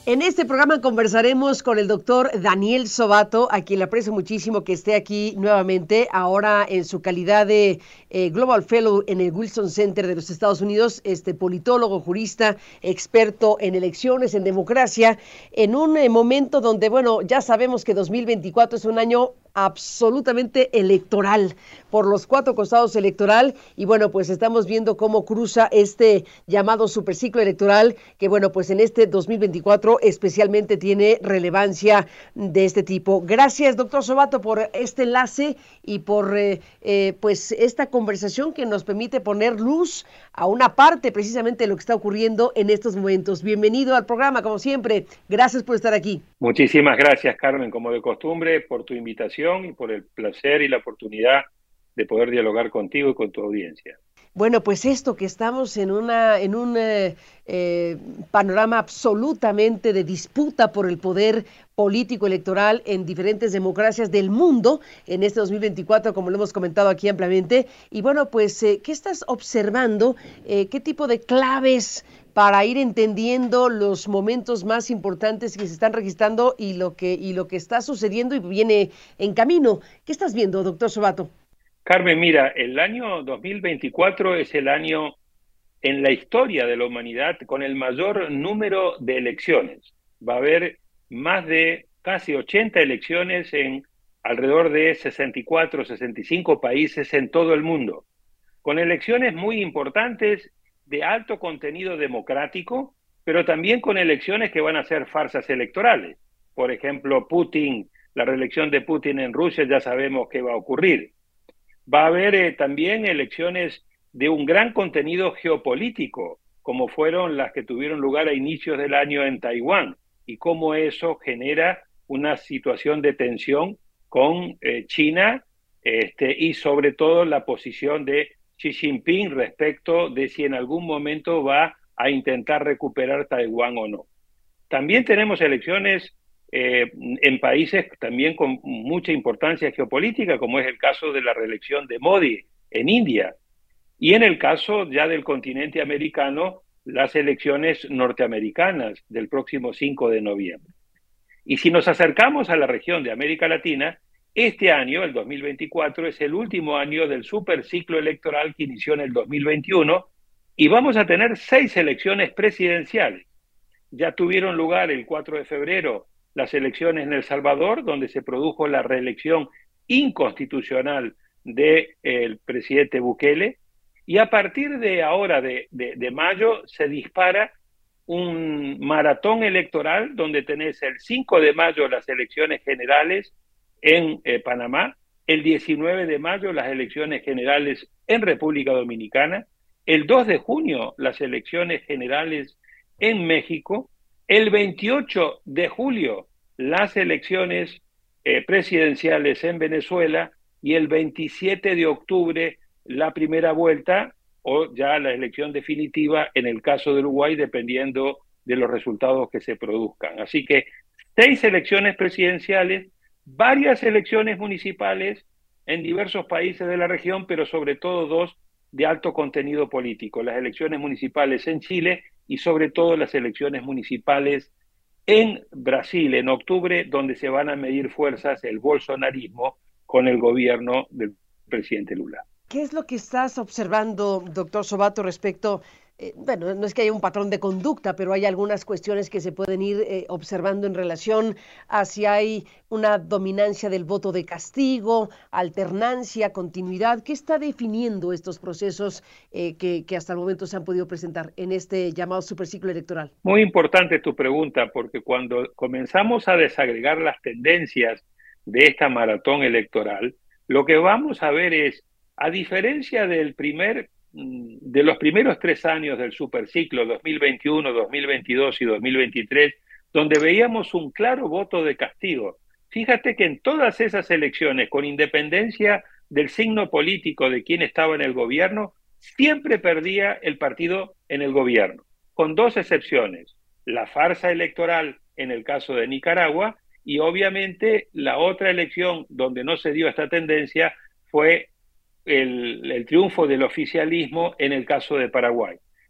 En este programa conversaremos con el doctor Daniel Sobato, a quien le aprecio muchísimo que esté aquí nuevamente, ahora en su calidad de Global Fellow en el Wilson Center de los Estados Unidos, politólogo, jurista, experto en elecciones, en democracia, en un momento donde, bueno, ya sabemos que 2024 es un año absolutamente electoral, por los cuatro costados electoral, y bueno, pues estamos viendo cómo cruza este llamado superciclo electoral, que bueno, pues en este 2024 especialmente tiene relevancia de este tipo. Gracias, doctor Sobato, por este enlace y por pues esta conversación que nos permite poner luz a una parte precisamente de lo que está ocurriendo en estos momentos. Bienvenido al programa, como siempre. Gracias por estar aquí. Muchísimas gracias, Carmen, como de costumbre, por tu invitación y por el placer y la oportunidad de poder dialogar contigo y con tu audiencia. Bueno, pues esto que estamos en un panorama absolutamente de disputa por el poder político electoral en diferentes democracias del mundo en este 2024, como lo hemos comentado aquí ampliamente. Y bueno, pues, ¿qué estás observando? ¿Qué tipo de claves para ir entendiendo los momentos más importantes que se están registrando y lo que está sucediendo y viene en camino? ¿Qué estás viendo, doctor Sobato? Carmen, mira, el año 2024 es el año en la historia de la humanidad con el mayor número de elecciones. Va a haber más de casi 80 elecciones en alrededor de 64, 65 países en todo el mundo, con elecciones muy importantes de alto contenido democrático, pero también con elecciones que van a ser farsas electorales. Por ejemplo, Putin, la reelección de Putin en Rusia, ya sabemos qué va a ocurrir. Va a haber también elecciones de un gran contenido geopolítico, como fueron las que tuvieron lugar a inicios del año en Taiwán, y cómo eso genera una situación de tensión con China, y sobre todo la posición de Xi Jinping respecto de si en algún momento va a intentar recuperar Taiwán o no. También tenemos elecciones en países también con mucha importancia geopolítica, como es el caso de la reelección de Modi en India, y en el caso ya del continente americano, las elecciones norteamericanas del próximo 5 de noviembre. Y si nos acercamos a la región de América Latina, este año, el 2024, es el último año del superciclo electoral que inició en el 2021 y vamos a tener 6 elecciones presidenciales. Ya tuvieron lugar el 4 de febrero las elecciones en El Salvador, donde se produjo la reelección inconstitucional del presidente Bukele, y a partir de ahora, de mayo, se dispara un maratón electoral donde tenés el 5 de mayo las elecciones generales en Panamá, el 19 de mayo las elecciones generales en República Dominicana, el 2 de junio las elecciones generales en México, el 28 de julio las elecciones presidenciales en Venezuela y el 27 de octubre la primera vuelta o ya la elección definitiva en el caso de Uruguay, dependiendo de los resultados que se produzcan. Así que 6 elecciones presidenciales, varias elecciones municipales en diversos países de la región, pero sobre todo 2 de alto contenido político, las elecciones municipales en Chile y sobre todo las elecciones municipales en Brasil en octubre, donde se van a medir fuerzas el bolsonarismo con el gobierno del presidente Lula. ¿Qué es lo que estás observando, doctor Sobato, respecto, bueno, no es que haya un patrón de conducta, pero hay algunas cuestiones que se pueden ir observando en relación a si hay una dominancia del voto de castigo, alternancia, continuidad? ¿Qué está definiendo estos procesos que hasta el momento se han podido presentar en este llamado superciclo electoral? Muy importante tu pregunta, porque cuando comenzamos a desagregar las tendencias de esta maratón electoral, lo que vamos a ver es, a diferencia de los primeros 3 años del superciclo 2021, 2022 y 2023, donde veíamos un claro voto de castigo. Fíjate que en todas esas elecciones, con independencia del signo político de quien estaba en el gobierno, siempre perdía el partido en el gobierno, con 2 excepciones: la farsa electoral en el caso de Nicaragua y obviamente la otra elección donde no se dio esta tendencia fue el triunfo del oficialismo en el caso de Paraguay.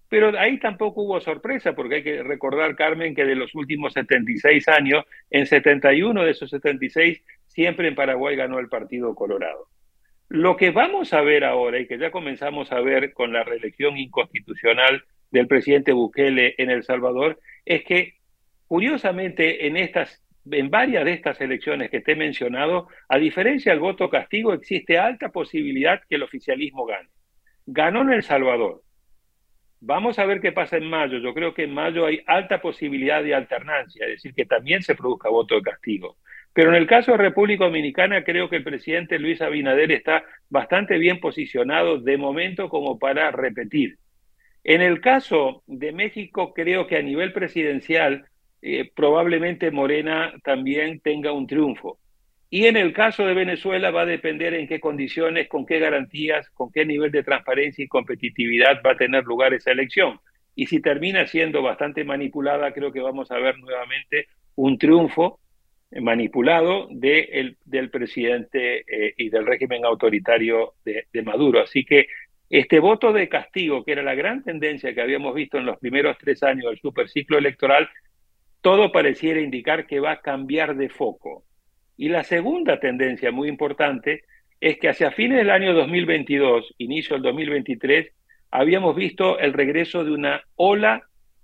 Pero ahí tampoco hubo sorpresa, porque hay que recordar, Carmen, que de los últimos 76 años, en 71 de esos 76, siempre en Paraguay ganó el Partido Colorado. Lo que vamos a ver ahora, y que ya comenzamos a ver con la reelección inconstitucional del presidente Bukele en El Salvador, es que, curiosamente, en varias de estas elecciones que te he mencionado, a diferencia del voto castigo, existe alta posibilidad que el oficialismo gane. Ganó en El Salvador. Vamos a ver qué pasa en mayo. Yo creo que en mayo hay alta posibilidad de alternancia, es decir, que también se produzca voto de castigo. Pero en el caso de República Dominicana, creo que el presidente Luis Abinader está bastante bien posicionado de momento como para repetir. En el caso de México, creo que a nivel presidencial, probablemente Morena también tenga un triunfo. Y en el caso de Venezuela va a depender en qué condiciones, con qué garantías, con qué nivel de transparencia y competitividad va a tener lugar esa elección. Y si termina siendo bastante manipulada, creo que vamos a ver nuevamente un triunfo manipulado del presidente y del régimen autoritario de Maduro. Así que este voto de castigo, que era la gran tendencia que habíamos visto en los primeros 3 años del superciclo electoral, todo pareciera indicar que va a cambiar de foco. Y la segunda tendencia muy importante es que hacia fines del año 2022, inicio del 2023, habíamos visto el regreso de una ola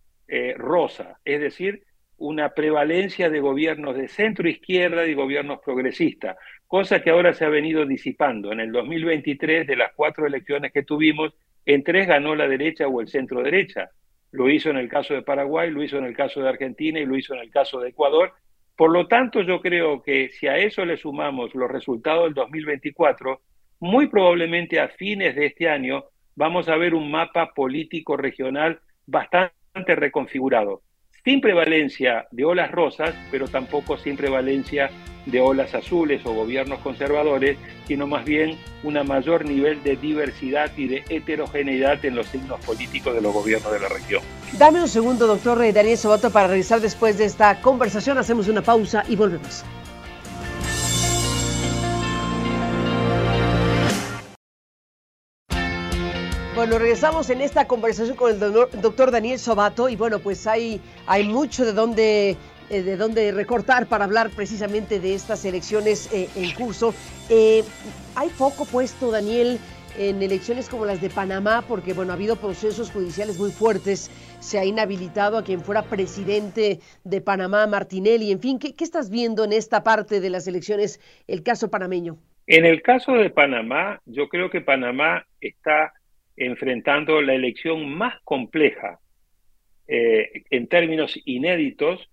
rosa, es decir, una prevalencia de gobiernos de centro izquierda y gobiernos progresistas, cosa que ahora se ha venido disipando. En el 2023, de las 4 elecciones que tuvimos, en 3 ganó la derecha o el centro derecha. Lo hizo en el caso de Paraguay, lo hizo en el caso de Argentina y lo hizo en el caso de Ecuador. Por lo tanto, yo creo que si a eso le sumamos los resultados del 2024, muy probablemente a fines de este año vamos a ver un mapa político regional bastante reconfigurado, sin prevalencia de olas rosas, pero tampoco sin prevalencia de olas azules o gobiernos conservadores, sino más bien un mayor nivel de diversidad y de heterogeneidad en los signos políticos de los gobiernos de la región. Dame un segundo, doctor Daniel Sobato, para regresar después de esta conversación. Hacemos una pausa y volvemos. Bueno, regresamos en esta conversación con el doctor Daniel Sobato y bueno, pues hay mucho de dónde recortar para hablar precisamente de estas elecciones en curso. Hay foco puesto, Daniel, en elecciones como las de Panamá, porque bueno, ha habido procesos judiciales muy fuertes, se ha inhabilitado a quien fuera presidente de Panamá, Martinelli, en fin, ¿qué estás viendo en esta parte de las elecciones, el caso panameño? En el caso de Panamá, yo creo que Panamá está enfrentando la elección más compleja en términos inéditos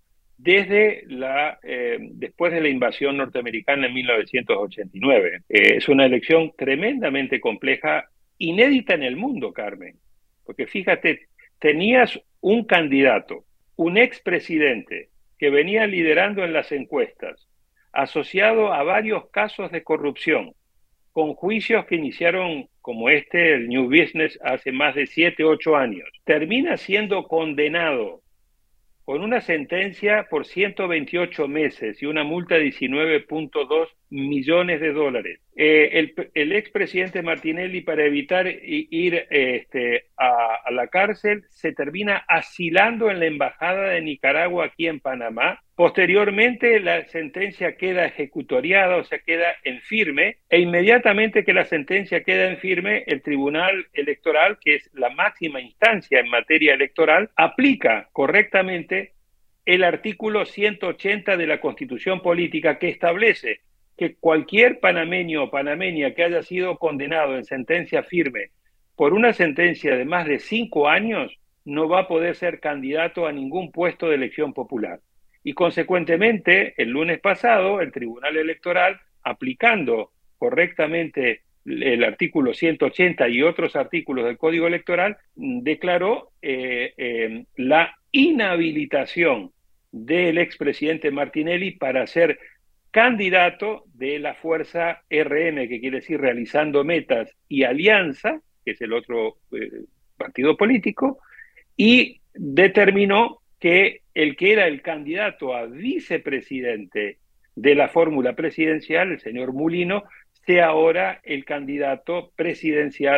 después de la invasión norteamericana en 1989. Es una elección tremendamente compleja, inédita en el mundo, Carmen, porque fíjate, tenías un candidato, un expresidente que venía liderando en las encuestas, asociado a varios casos de corrupción, con juicios que iniciaron como el New Business, hace más de 7, 8 años. Termina siendo condenado con una sentencia por 128 meses y una multa de 19.2 millones de dólares. El expresidente Martinelli, para evitar ir a la cárcel, se termina asilando en la embajada de Nicaragua aquí en Panamá. Posteriormente, la sentencia queda ejecutoriada, o sea, queda en firme, e inmediatamente que la sentencia queda en firme, el Tribunal Electoral, que es la máxima instancia en materia electoral, aplica correctamente el artículo 180 de la Constitución Política, que establece que cualquier panameño o panameña que haya sido condenado en sentencia firme por una sentencia de más de 5 años no va a poder ser candidato a ningún puesto de elección popular. Y consecuentemente, el lunes pasado, el Tribunal Electoral, aplicando correctamente el artículo 180 y otros artículos del Código Electoral, declaró la inhabilitación del expresidente Martinelli para ser candidato de la fuerza RM, que quiere decir Realizando Metas y Alianza, que es el otro partido político, y determinó que el que era el candidato a vicepresidente de la fórmula presidencial, el señor Mulino, sea ahora el candidato presidencial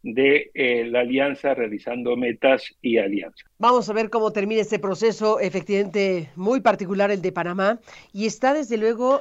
de la alianza, realizando metas y alianzas. Vamos a ver cómo termina este proceso, efectivamente muy particular el de Panamá, y está desde luego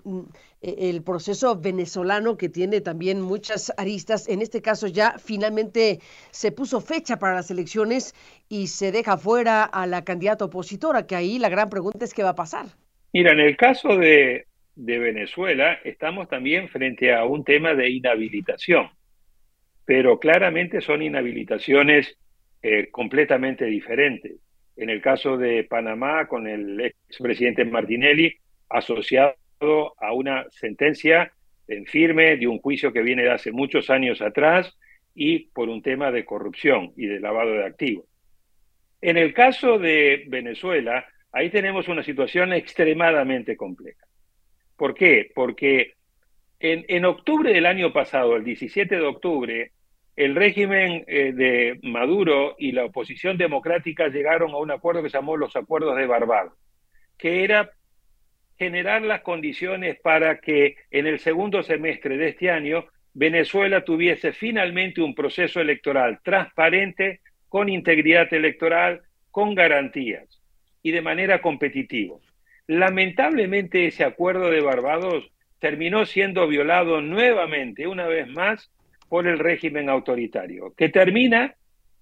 el proceso venezolano que tiene también muchas aristas. En este caso ya finalmente se puso fecha para las elecciones y se deja fuera a la candidata opositora, que ahí la gran pregunta es qué va a pasar. Mira, en el caso de Venezuela, estamos también frente a un tema de inhabilitación, pero claramente son inhabilitaciones completamente diferentes. En el caso de Panamá, con el expresidente Martinelli, asociado a una sentencia en firme de un juicio que viene de hace muchos años atrás y por un tema de corrupción y de lavado de activos. En el caso de Venezuela, ahí tenemos una situación extremadamente compleja. ¿Por qué? Porque en octubre del año pasado, el 17 de octubre, el régimen de Maduro y la oposición democrática llegaron a un acuerdo que se llamó los Acuerdos de Barbados, que era generar las condiciones para que en el segundo semestre de este año Venezuela tuviese finalmente un proceso electoral transparente, con integridad electoral, con garantías y de manera competitiva. Lamentablemente ese acuerdo de Barbados terminó siendo violado nuevamente, una vez más, por el régimen autoritario, que termina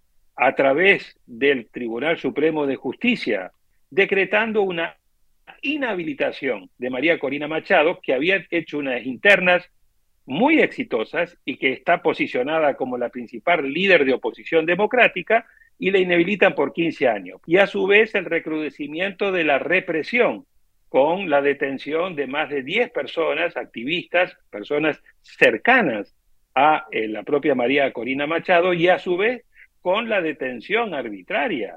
a través del Tribunal Supremo de Justicia decretando una inhabilitación de María Corina Machado, que había hecho unas internas muy exitosas y que está posicionada como la principal líder de oposición democrática, y la inhabilitan por 15 años. Y a su vez el recrudecimiento de la represión, con la detención de más de 10 personas, activistas, personas cercanas a la propia María Corina Machado, y a su vez con la detención arbitraria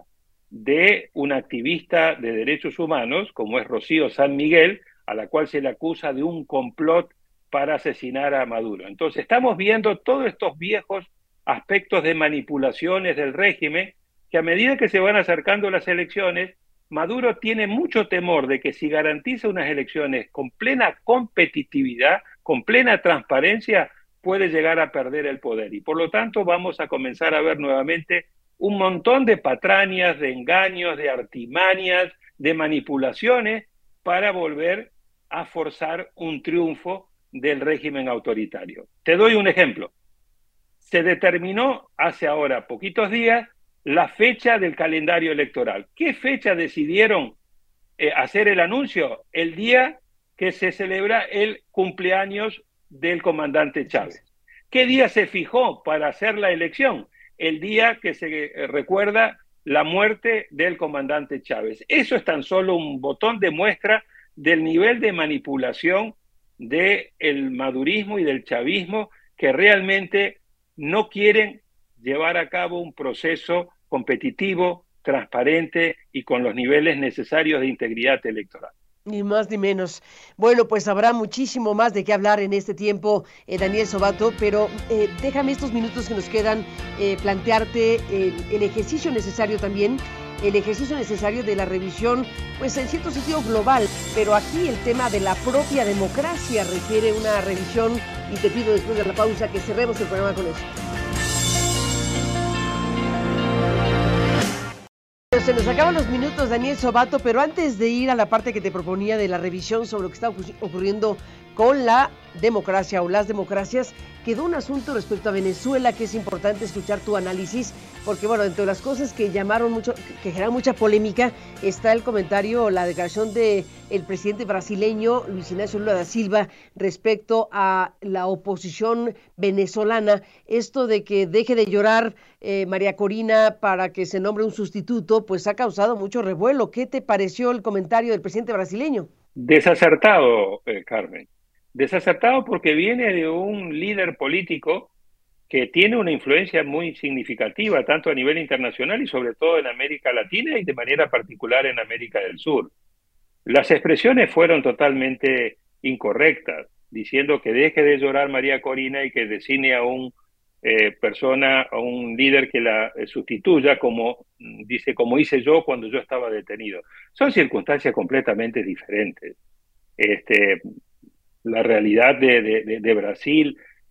de una activista de derechos humanos, como es Rocío San Miguel, a la cual se le acusa de un complot para asesinar a Maduro. Entonces estamos viendo todos estos viejos aspectos de manipulaciones del régimen, que a medida que se van acercando las elecciones, Maduro tiene mucho temor de que si garantiza unas elecciones con plena competitividad, con plena transparencia, puede llegar a perder el poder. Y por lo tanto vamos a comenzar a ver nuevamente un montón de patrañas, de engaños, de artimañas, de manipulaciones para volver a forzar un triunfo del régimen autoritario. Te doy un ejemplo. Se determinó hace ahora poquitos días la fecha del calendario electoral. ¿Qué fecha decidieron hacer el anuncio? El día que se celebra el cumpleaños del comandante Chávez. ¿Qué día se fijó para hacer la elección? El día que se recuerda la muerte del comandante Chávez. Eso es tan solo un botón de muestra del nivel de manipulación del madurismo y del chavismo, que realmente no quieren llevar a cabo un proceso competitivo, transparente y con los niveles necesarios de integridad electoral. Ni más ni menos. Bueno, pues habrá muchísimo más de qué hablar en este tiempo, Daniel Sobato, pero déjame estos minutos que nos quedan plantearte el ejercicio necesario también, el ejercicio necesario de la revisión, pues en cierto sentido global, pero aquí el tema de la propia democracia requiere una revisión, y te pido después de la pausa que cerremos el programa con eso. Se nos acaban los minutos, Daniel Sobato, pero antes de ir a la parte que te proponía de la revisión sobre lo que está ocurriendo con la democracia o las democracias, quedó un asunto respecto a Venezuela que es importante escuchar tu análisis, porque bueno, entre las cosas que llamaron mucho, que generaron mucha polémica, está el comentario, la declaración del presidente brasileño Luis Ignacio Lula da Silva respecto a la oposición venezolana, esto de que deje de llorar María Corina para que se nombre un sustituto, pues ha causado mucho revuelo. ¿Qué te pareció el comentario del presidente brasileño? Desacertado, Carmen. Desacertado porque viene de un líder político que tiene una influencia muy significativa, tanto a nivel internacional y sobre todo en América Latina y de manera particular en América del Sur. Las expresiones fueron totalmente incorrectas, diciendo que deje de llorar María Corina y que designe a un a un líder que la sustituya, como dice, como hice yo cuando yo estaba detenido. Son circunstancias completamente diferentes. La realidad de Brasil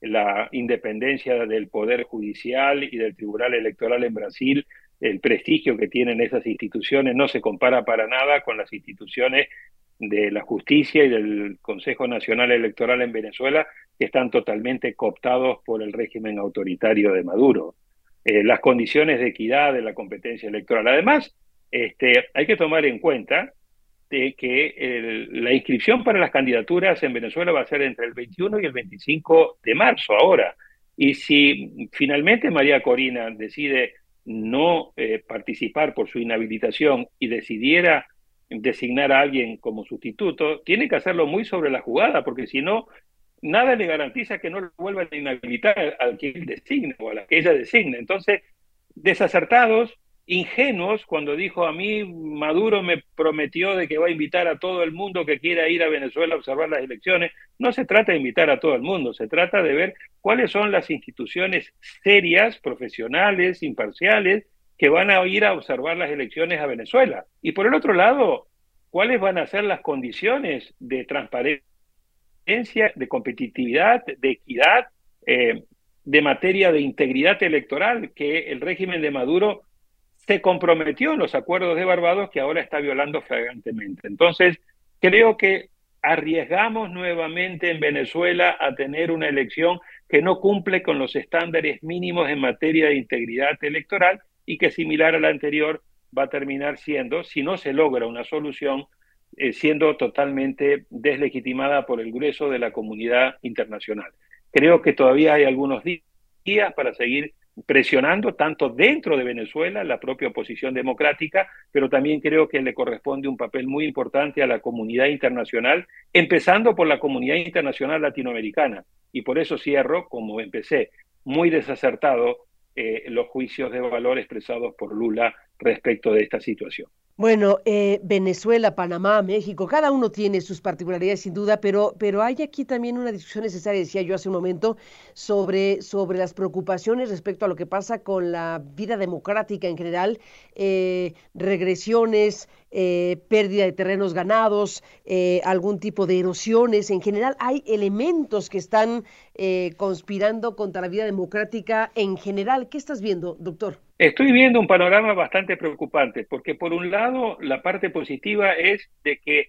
la independencia del Poder Judicial y del Tribunal Electoral en Brasil, el prestigio que tienen esas instituciones no se compara para nada con las instituciones de la justicia y del Consejo Nacional Electoral en Venezuela, que están totalmente cooptados por el régimen autoritario de Maduro. Las condiciones de equidad de la competencia electoral. Además, hay que tomar en cuenta de que la inscripción para las candidaturas en Venezuela va a ser entre el 21 y el 25 de marzo ahora. Y si finalmente María Corina decide no participar por su inhabilitación y decidiera designar a alguien como sustituto, tiene que hacerlo muy sobre la jugada, porque si no, nada le garantiza que no lo vuelvan a inhabilitar al que él designe o a la que ella designe. Entonces, desacertados, ingenuos, cuando dijo a mí, Maduro me prometió de que va a invitar a todo el mundo que quiera ir a Venezuela a observar las elecciones. No se trata de invitar a todo el mundo, se trata de ver cuáles son las instituciones serias, profesionales, imparciales, que van a ir a observar las elecciones a Venezuela. Y por el otro lado, cuáles van a ser las condiciones de transparencia, de competitividad, de equidad, de materia de integridad electoral que el régimen de Maduro se comprometió en los acuerdos de Barbados, que ahora está violando flagrantemente. Entonces, creo que arriesgamos nuevamente en Venezuela a tener una elección que no cumple con los estándares mínimos en materia de integridad electoral y que, similar a la anterior, va a terminar siendo, si no se logra una solución, siendo totalmente deslegitimada por el grueso de la comunidad internacional. Creo que todavía hay algunos días para seguir presionando tanto dentro de Venezuela, la propia oposición democrática, pero también creo que le corresponde un papel muy importante a la comunidad internacional, empezando por la comunidad internacional latinoamericana. Y por eso cierro, como empecé, muy desacertado los juicios de valor expresados por Lula respecto de esta situación. Bueno, Venezuela, Panamá, México, cada uno tiene sus particularidades sin duda, pero hay aquí también una discusión necesaria, decía yo hace un momento, sobre las preocupaciones respecto a lo que pasa con la vida democrática en general, regresiones, pérdida de terrenos ganados, algún tipo de erosiones. En general hay elementos que están conspirando contra la vida democrática en general. ¿Qué estás viendo, doctor? Estoy viendo un panorama bastante preocupante, porque por un lado la parte positiva es de que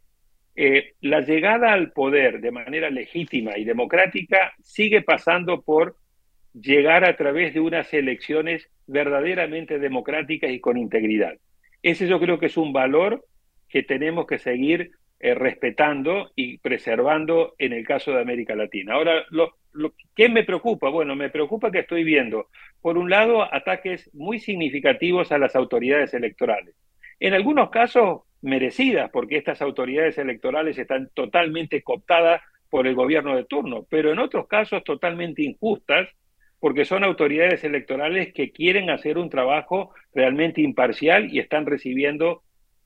la llegada al poder de manera legítima y democrática sigue pasando por llegar a través de unas elecciones verdaderamente democráticas y con integridad. Ese yo creo que es un valor que tenemos que seguir respetando y preservando en el caso de América Latina. Ahora, ¿qué me preocupa? Bueno, me preocupa que estoy viendo, por un lado, ataques muy significativos a las autoridades electorales. En algunos casos, merecidas, porque estas autoridades electorales están totalmente cooptadas por el gobierno de turno, pero en otros casos totalmente injustas, porque son autoridades electorales que quieren hacer un trabajo realmente imparcial y están recibiendo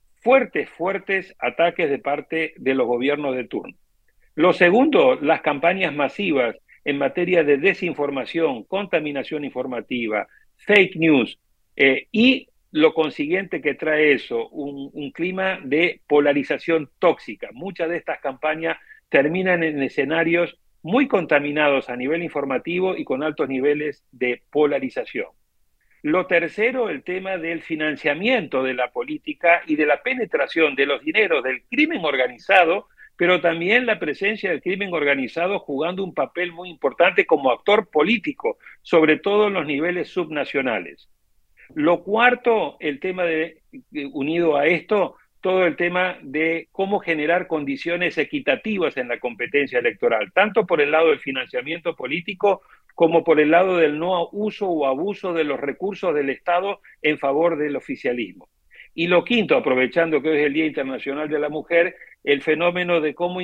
fuertes ataques de parte de los gobiernos de turno. Lo segundo, las campañas masivas en materia de desinformación, contaminación informativa, fake news, y lo consiguiente que trae eso, un clima de polarización tóxica. Muchas de estas campañas terminan en escenarios muy contaminados a nivel informativo y con altos niveles de polarización. Lo tercero, el tema del financiamiento de la política y de la penetración de los dineros del crimen organizado, pero también la presencia del crimen organizado jugando un papel muy importante como actor político, sobre todo en los niveles subnacionales. Lo cuarto, el tema unido a esto, todo el tema de cómo generar condiciones equitativas en la competencia electoral, tanto por el lado del financiamiento político como por el lado del no uso o abuso de los recursos del Estado en favor del oficialismo. Y lo quinto, aprovechando que hoy es el Día Internacional de la Mujer, el fenómeno de cómo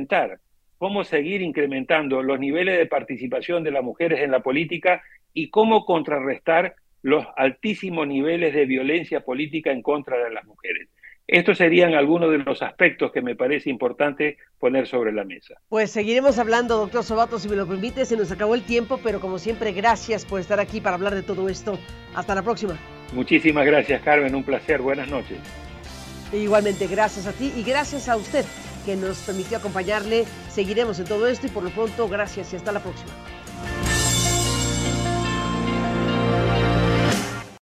seguir incrementando los niveles de participación de las mujeres en la política y cómo contrarrestar los altísimos niveles de violencia política en contra de las mujeres. Estos serían algunos de los aspectos que me parece importante poner sobre la mesa. Pues seguiremos hablando, doctor Sobato, si me lo permite. Se nos acabó el tiempo, pero como siempre, gracias por estar aquí para hablar de todo esto. Hasta la próxima. Muchísimas gracias, Carmen. Un placer. Buenas noches. E igualmente, gracias a ti y gracias a usted que nos permitió acompañarle. Seguiremos en todo esto y por lo pronto, gracias y hasta la próxima.